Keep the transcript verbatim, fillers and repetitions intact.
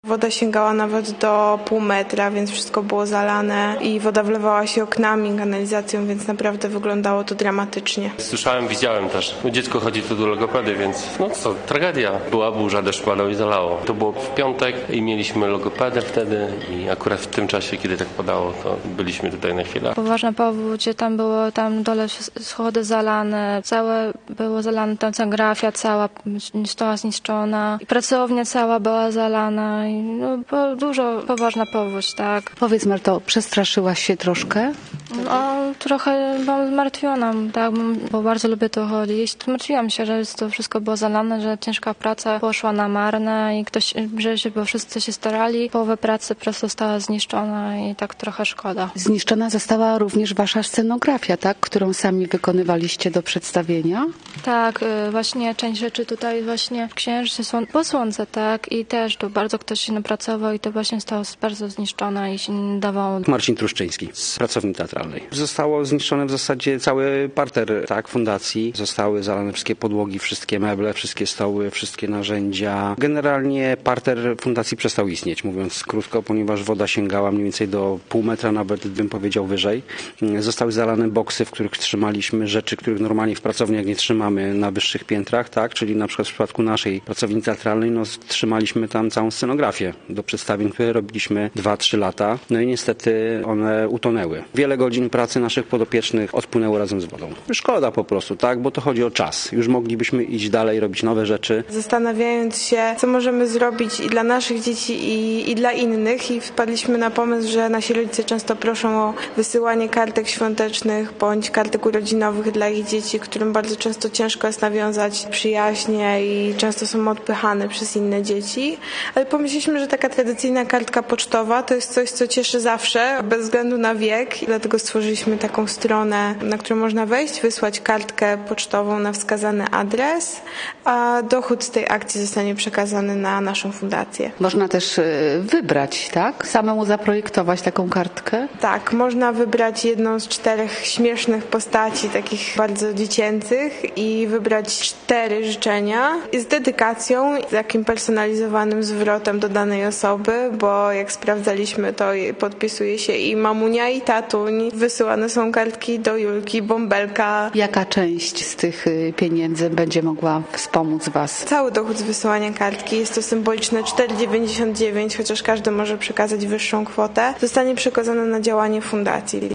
Woda sięgała nawet do pół metra, więc wszystko było zalane i woda wlewała się oknami, kanalizacją, więc naprawdę wyglądało to dramatycznie. Słyszałem, widziałem też. Dziecko chodzi tu do logopedy, więc no co, tragedia. Była burza, deszcz padał i zalało. To było w piątek i mieliśmy logopedę wtedy i akurat w tym czasie, kiedy tak padało, to byliśmy tutaj na chwilę. Poważna powódź, tam było tam dole schody zalane, całe było zalane, tam scenografia cała została zniszczona, pracownia cała była zalana. No, bo dużo poważna powódź, tak. Powiedz, Marto, przestraszyłaś się troszkę? No, trochę byłam zmartwiona, tak, bo bardzo lubię tu chodzić. Zmartwiłam się, że to wszystko było zalane, że ciężka praca poszła na marne i ktoś, że się, bo wszyscy się starali, połowa pracy po prostu została zniszczona i tak trochę szkoda. Zniszczona została również wasza scenografia, tak, którą sami wykonywaliście do przedstawienia? Tak, właśnie część rzeczy tutaj właśnie w księżycu po słońce, tak, i też tu bardzo ktoś się napracował i to właśnie zostało bardzo zniszczone i się nie dawało. Marcin Truszczyński z pracowni teatralnej. Zostało zniszczone w zasadzie cały parter, tak, fundacji. Zostały zalane wszystkie podłogi, wszystkie meble, wszystkie stoły, wszystkie narzędzia. Generalnie parter fundacji przestał istnieć, mówiąc krótko, ponieważ woda sięgała mniej więcej do pół metra, nawet bym powiedział wyżej. Zostały zalane boksy, w których trzymaliśmy rzeczy, których normalnie w pracowniach nie trzymamy na wyższych piętrach, tak, czyli na przykład w przypadku naszej pracowni teatralnej, no trzymaliśmy tam całą scenografię do przedstawień, które robiliśmy dwa trzy lata. No i niestety one utonęły. Wiele godzin pracy naszych podopiecznych odpłynęło razem z wodą. Szkoda po prostu, tak, bo to chodzi o czas. Już moglibyśmy iść dalej, robić nowe rzeczy. Zastanawiając się, co możemy zrobić i dla naszych dzieci i, i dla innych, i wpadliśmy na pomysł, że nasi rodzice często proszą o wysyłanie kartek świątecznych bądź kartek urodzinowych dla ich dzieci, którym bardzo często ciężko jest nawiązać przyjaźnie i często są odpychane przez inne dzieci. Ale pomyśleliśmy, że taka tradycyjna kartka pocztowa to jest coś, co cieszy zawsze, bez względu na wiek. I dlatego stworzyliśmy taką stronę, na którą można wejść, wysłać kartkę pocztową na wskazany adres, a dochód z tej akcji zostanie przekazany na naszą fundację. Można też wybrać, tak? Samemu zaprojektować taką kartkę? Tak. Można wybrać jedną z czterech śmiesznych postaci, takich bardzo dziecięcych, i wybrać cztery życzenia z dedykacją, z takim personalizowanym zwrotem do danej osoby, bo jak sprawdzaliśmy, to podpisuje się i mamunia, i tatuń. Wysyłane są kartki do Julki, Bąbelka. Jaka część z tych pieniędzy będzie mogła wspomóc was? Cały dochód z wysyłania kartki, jest to symboliczne cztery dziewięćdziesiąt dziewięć, chociaż każdy może przekazać wyższą kwotę, zostanie przekazane na działanie fundacji.